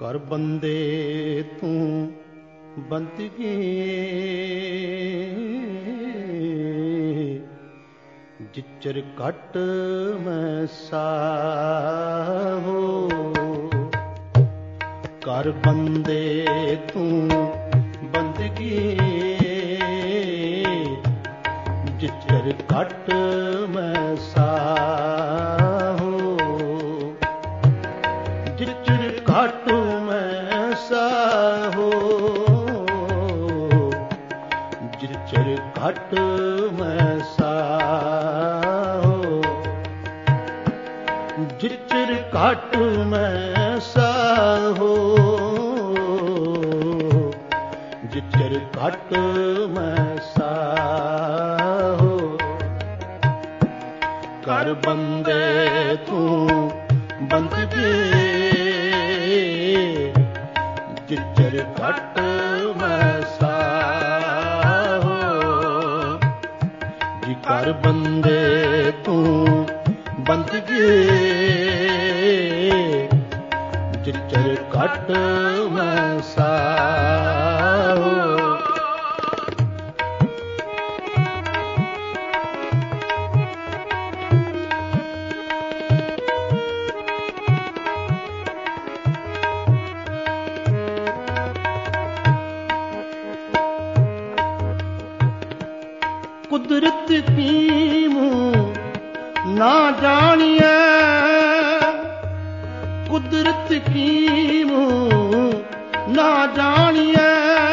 ਕਰ ਬੰਦੇ ਤੂੰ ਬੰਦਗੀ ਜਿਚਰ ਘਟ ਮੈਂ ਸਾਹੋ। ਕਰ ਬੰਦੇ ਤੂੰ ਬੰਦਗੀ ਜਿਚਰ ਘਟ ਮੈਂ ਸਾਹੋ। ਜਿਚਰ ਘਟ ਮੈਂ ਸਾਹੋ ਜਿਚਰ ਘਟ ਮੈਂ ਸਾਹੋ। ਜਿਚਰ ਘਟ ਮੈਂ ਸਾਹੋ ਜਿਚਰ ਘਟ ਮੈਂ ਸਾਹੋ। ਕਰ ਬੰਦੇ ਤੂੰ ਬੰਦਗੀ ਜਿਚਰ ਘਟ ਮੈਂ ਸਾਹੋ। ਜੀ ਕਰ ਬੰਦੇ ਤੂੰ ਬੰਦਗੀ ਜਿਚਰ ਘਟ ਮੈਂ ਸਾਹੋ। ਕੁਦਰਤ ਕੀਮੂ ਨਾ ਜਾਣੀਐ ਕੁਦਰਤ ਕੀਮੂ ਨਾ ਜਾਣੀਐ।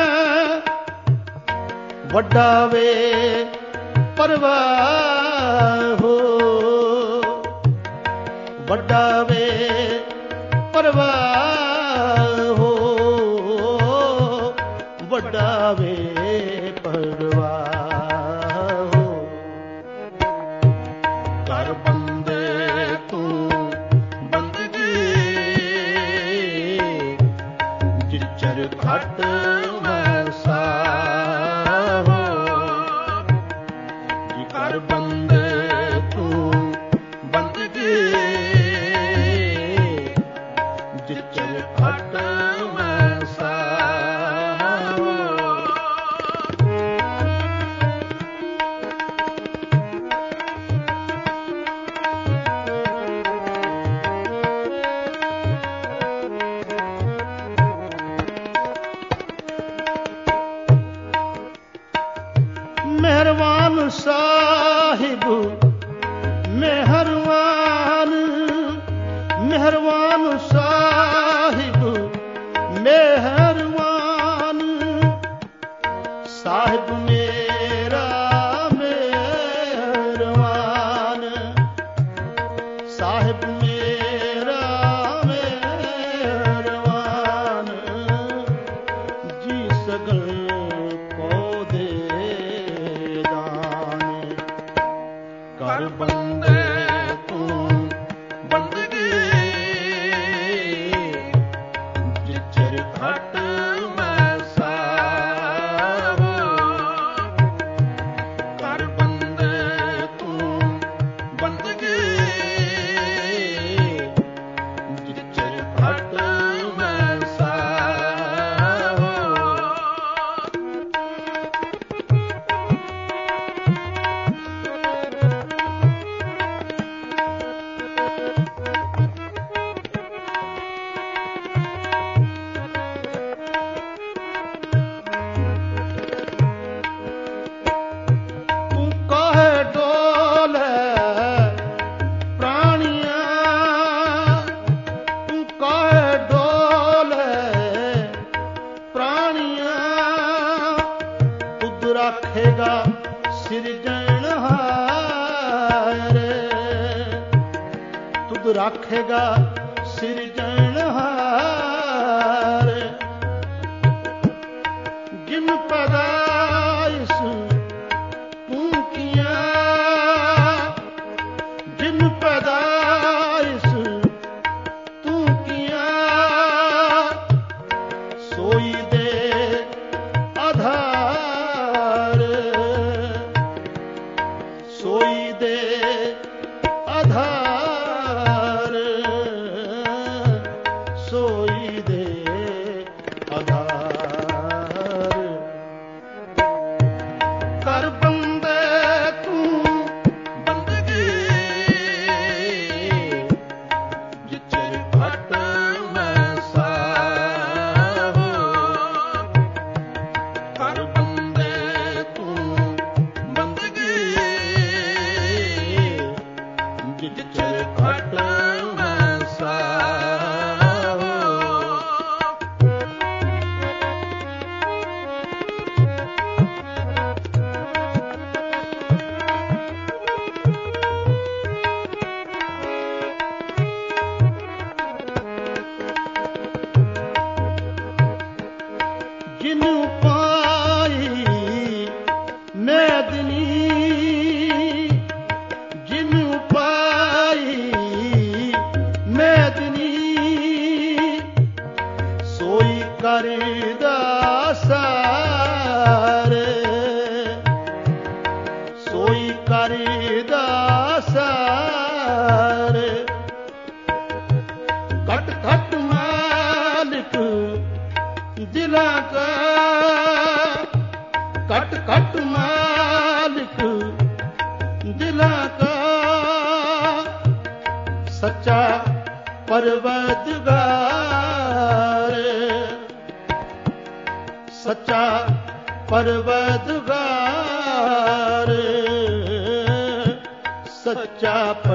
ਵੱਡਾ ਵੇ ਪਰਵਾਹ ਹੋ ਵੱਡਾ ਵੇ ਪਰਵਾਹ ਹੋ ਵੱਡਾ ਵੇ ਪਰਵਾਹ। ਕਰ ਬੰਦੇ ਤੂੰ ਬੰਦਗੀ ਜਿਚਰ ਘਟ ਮੈਂ ਸਾਹੋ। ਜੀ ਕਰ ਬੰਦੇ ਤੂੰ ਬੰਦਗੀ ਜਿਚਰ ਘਟ ਮੈਂ ਸਾਹੋ। ਮਿਹਰਬਾਨ ਸਾਹਿਬ ਮਿਹਰਬਾਨ ਮਿਹਰਬਾਨ ਸਾਹਿਬ ਮਿਹਰਬਾਨ ਸਾਹਿਬ ਮੇਰਾ ਮਿਹਰਬਾਨ ਸਾਹਿਬ ਮੇਰਾ ਮਿਹਰਬਾਨ ਜੀ ਸਗਲ ਕਰ ਬੰਦੇ ਤੂੰ ਬੰਦਗੀ ਜਿਚਰ ਘਟ ਮੈਂ ਸਾਹੋ। ਕਰ ਬੰਦੇ ਤੂੰ ਬੰਦਗੀ ਜਿਚਰ ਘਟ ਮੈਂ ਸਾਹੋ। ਰਾਖੇਗਾ ਸਿਰਜਣਹਾਰ ਤੁਧ ਰਾਖੇਗਾ ਸਿਰਜਣਹਾਰ। ਜਿਨ ਪੈਦਾਇਸ਼ ਤੂੰ ਕੀਆ ਜਿਨ ਪੈਦਾਇਸ਼ ਤੂੰ ਕੀਆ ਸੋਈ ਦੇ ਆਧਾਰ ਸੋਈ ਦੇ ਆਧਾਰ। ਜਿਚਰ ਘਟ ਮੈਂ ਸਾਹੋ। ਜਿਨੂੰ ਪਾਈ ਮੈਦਨੀ, ਜਿਨੂੰ ਪਾਈ ਮੈਦਨੀ, ਸੋਈ ਕਰਦਾ ਸਾਰ, ਸੋਈ ਕਰਦਾ ਸਾਰ। ਘਟ ਘਟ ਮਾਲਿਕ ਦਿਲਾਂ ਕਾ, ਘਟ ਘਟ ਮਾਲਿਕ ਦਿਲਾਂ ਕਾ, ਸੱਚਾ ਪਰਵਰਦਗਾਰ, ਸੱਚਾ ਪਰਵਰਦਗਾਰ, ਸੱਚਾ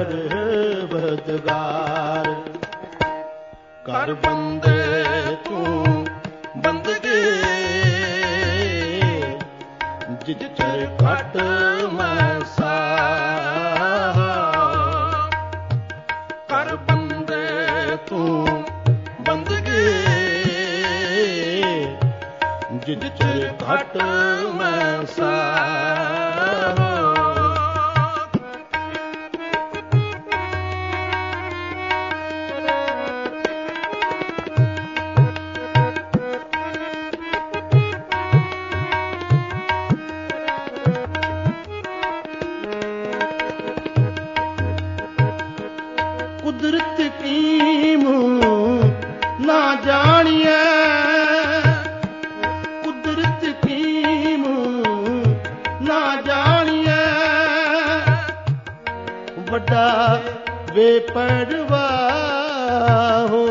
ਪਰਵਰਦਗਾਰ। ਕਰ ਬੰਦੇ ਤੂੰ ਬੰਦਗੀ, ਜਿਚਰ ਘਟ ਮੈਂ ਸਾਹੋ। ਕਰ ਬੰਦੇ ਤੂੰ ਬੰਦਗੀ, ਜਿਚਰ ਘਟ ਮੈਂ ਸਾਹੋ। ਕੁਦਰਤ ਕੀਮ ਨਾ ਜਾਣੀਐ, ਕੁਦਰਤ ਕੀਮ ਨਾ ਜਾਣੀਐ, ਵੱਡਾ ਬੇਪਰਵਾਹ ਹੋ,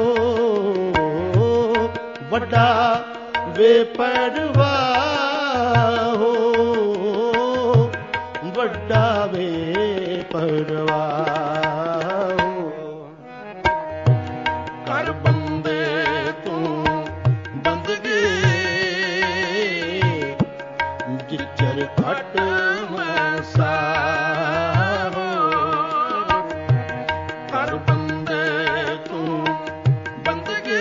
ਵੱਡਾ ਬੇਪਰਵਾਹ ਹੋ, ਵੱਡਾ ਬੇਪਰਵਾਹ। ਕਰ ਬੰਦੇ ਤੂੰ ਬੰਦਗੀ, ਜਿਚਰ ਘਟ ਮੈਂ ਸਾਹੋ। ਕਰ ਬੰਦੇ ਤੂੰ ਬੰਦਗੀ,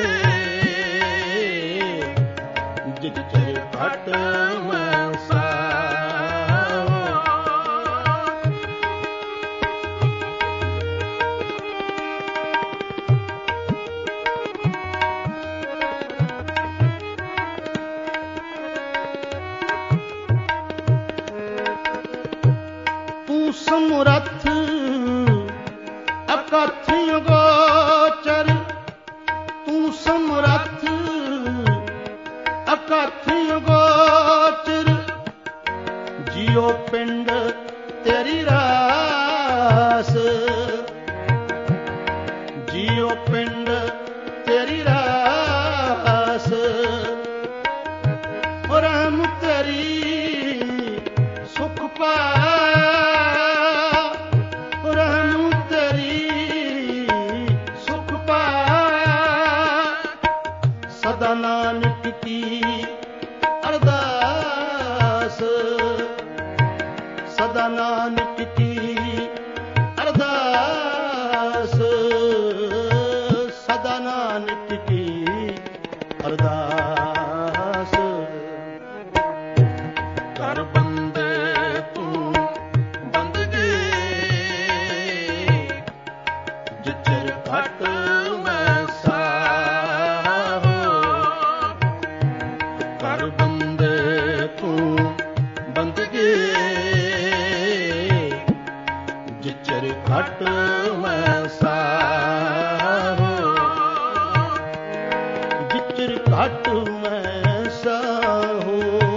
ਜਿਚਰ ਘਟ ਮੈਂ ਸਾਹੋ। ਤੂੰ ਸਮਰੱਥ ਅਕਥ ਗੋਚਰ, ਤੂੰ ਸਮਰੱਥ ਅਕਥ ਗੋਚਰ, ਜਿਉ ਪਿੰਡ ਤੇਰੀ ਰਾਸ, ਜਿਉ ਪਿੰਡ ਤੇਰੀ ਰਾਸ। ਰਹਿਮ ਤੇਰੀ ਸੁਖ ਪਾਇਆ, ਰਹਿਮ ਤੇਰੀ ਸੁਖ ਪਾਇਆ, ਸਦਾ ਨਾਨਕ ਕੀ ਅਰਦਾਸ, ਸਦਾ ਨਾਨਕ ਕੀ ਅਰਦਾਸ, ਸਦਾ ਨਾਨਕ ਕੀ ਅਰਦਾਸ। ਕਰ ਬੰਦੇ ਤੂੰ ਬੰਦਗੀ, ਜਿਚਰ ਘਟ ਮੈਂ ਸਾਹੋ। ਕਰ ਬੰਦੇ ਤੂੰ ਬੰਦਗੀ, ਜਿਚਰ ਘਟ ਮੈਂ ਸਾਹੋ। ਜਿਚਰ ਘਟ ਮੈਂ ਸਾਹੋ,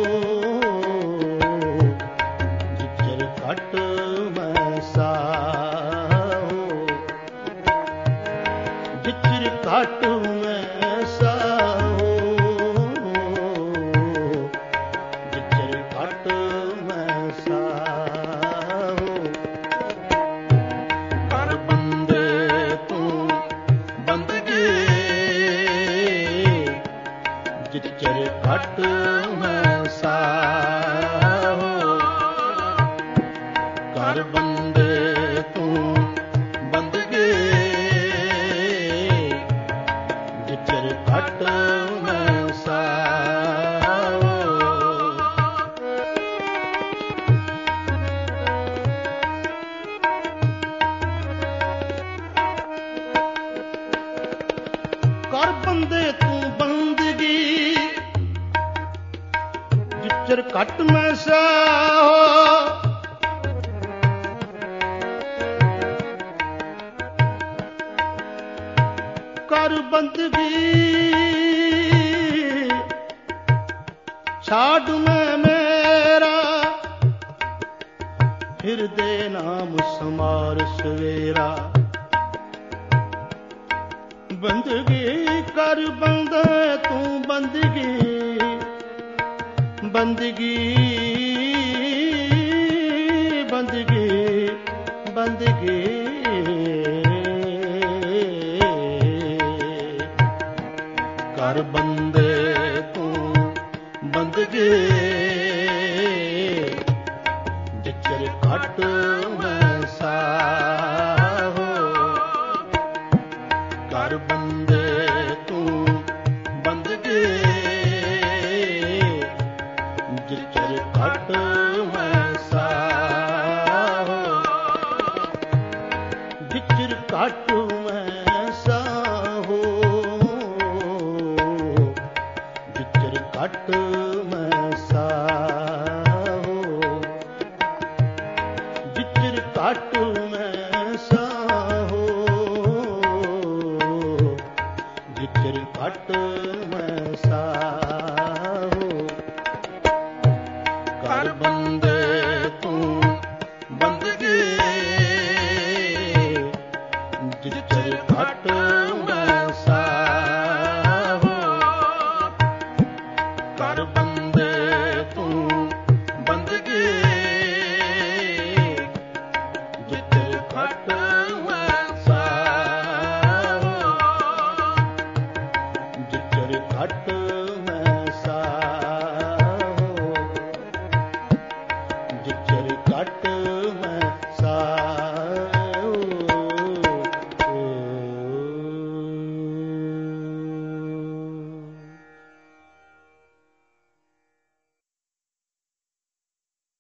ਜਿਚਰ ਘਟ ਮੈਂ ਸਾਹੋ। ਜਿਚਰ ਘਟ ਮੈਂ ਸਾਹੋ, ਜਿਚਰ ਘਟ ਮੈਂ ਸਾਹੋ। ਕਰ ਬੰਦੇ ਜਿਚਰ ਘਟ ਮੈਸਾ ਕਰ ਬੰਦਗੀ ਛਾੜ ਮੈਂ ਮੇਰਾ ਹਿਰਦੇ ਨਾਮ ਸਮਾਰ ਸਵੇਰਾ ਬੰਦਗੀ ਕਰ ਬੰਦਾ ਤੂੰ ਬੰਦਗੀ ਬੰਦਗੀ ਬੰਦਗੀ ਬੰਦਗੀ ਕਰ ਬੰਦੇ ਤੂੰ ਬੰਦਗੀ ਜਿਚਰ ਘਟ ਮੈਂ ਸਾਹੋ ਕਰ ਬੰਦੇ ਤੂੰ ਬੰਦਗੀ ਜਿਚਰ ਘਟ ਮੈਂ ਸਾਹੋ ਜਿਚਰ ਘਟ ਮੈਂ ਸਾਹੋ ਜਿਚਰ ਘਟ ਮੈਂ ਸਾਹੋ ਜਿਚਰ ਘਟ ਮੈਂ ਸਾਹੋ ਜਿਚਰ ਘਟ ਮੈਂ ਸਾਹੋ ਕਰ ਬੰਦੇ ਤੂੰ ਬੰਦਗੀ ਜਿਚਰ ਘਟ